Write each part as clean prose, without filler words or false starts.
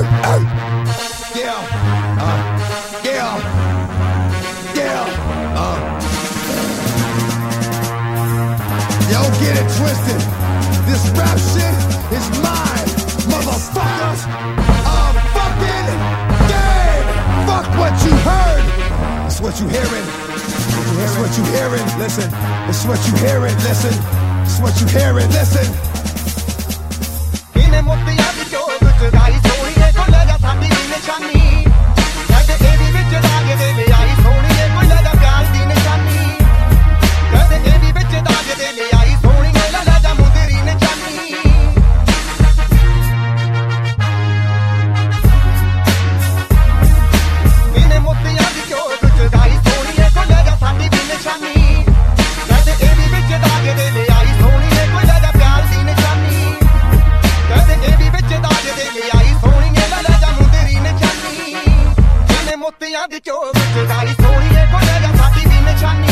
Yo, get it twisted. This rap shit is mine, motherfuckers. I'm fucking game. Fuck what you heard. It's what you hearing. It's what you hearing. Listen. It's what you hearing. Listen. It's what you hearing. Listen. इन्हें मोतियां दी चोक च गाई सोहणीए कोई लगा साडी दी निशानी कहदे एदी विच दाग दे ले आई सोहणीए कोई लगा प्यार दी निशानी कहदे एदी विच दाग दे ले आई सोहणीए लगा मुंदरी निशानी इन्हें मोतियां दी चोक च गाई सोहणीए कोई लगा साडी दी निशानी कहदे एदी विच दाग दे ले आई सोहणीए कोई लगा प्यार दी निशानी कहदे एदी विच दाग दे ले आई सोहणीए लगा मुंदरी निशानी इन्हें मोतियां दी चोक च गाई सोहणीए कोई लगा साडी दी निशानी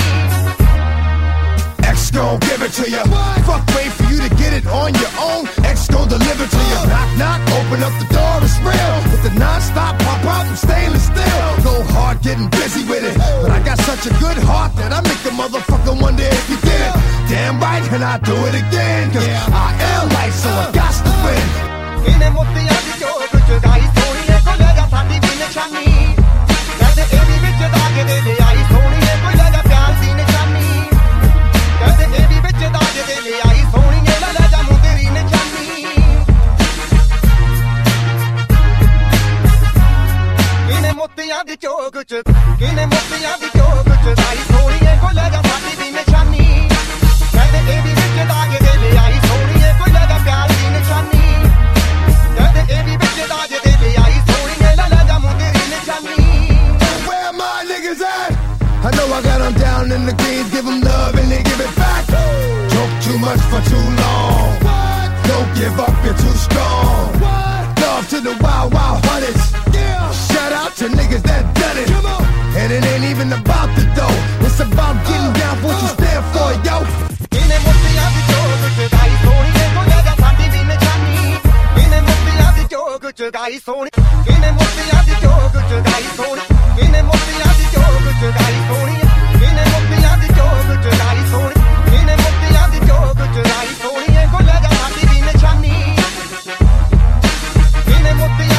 X gon' give it to you. Fuck, wait for you to get it on your own. X gon' deliver to you. Knock, knock, open up the door, it's real. With the non-stop pop out and stainless steel. Go hard, getting busy with it. But I got such a good heart that I make a motherfucker wonder if you did it. Damn right, and I do it again. Cause I am life, so I got to win. इन्हें मोतियां दी चोक च गाई सोहणीए कोई लगा साडी दी निशानी कहदे एदी विच दाग दे ले आई सोहणीए कोई लगा प्यार दी निशानी कहदे एदी विच दाग दे ले आई सोहणीए लगा मुंदरी निशानी इन्हें मोतियां दी चोक च गाई सोहणीए कोई लगा साडी दी निशानी कहदे एदी विच दाग दे ले आई सोहणीए कोई लगा प्यार दी निशानी कहदे एदी विच दाग दे ले आई सोहणीए लगा मुंदरी निशानी Where my niggas at? I know I got them down in the greens, give them love and they give it back. Joke too much for too long. Don't give up, you're too strong. Love to the wild, wild hunters. Shout out to niggas that done it. And it ain't even about the dough. It's about getting down for what you stand for, yo. इन्हें मोतियां दी चोक च गाई सोहणीए कोई लगा साडी दी निशानी इन्हें मोतियां दी चोक च गाई सोहणी इन्हें मोतियां दी चोक च गाई सोहणी इन्हें मोतियां दी चोक च गाई सोहणी इन्हें मोतियां दी चोक च गाई सोहणी इन्हें मोतियां दी चोक च गाई सोहणीए कोई लगा साडी दी निशानी इन्हें मोतियां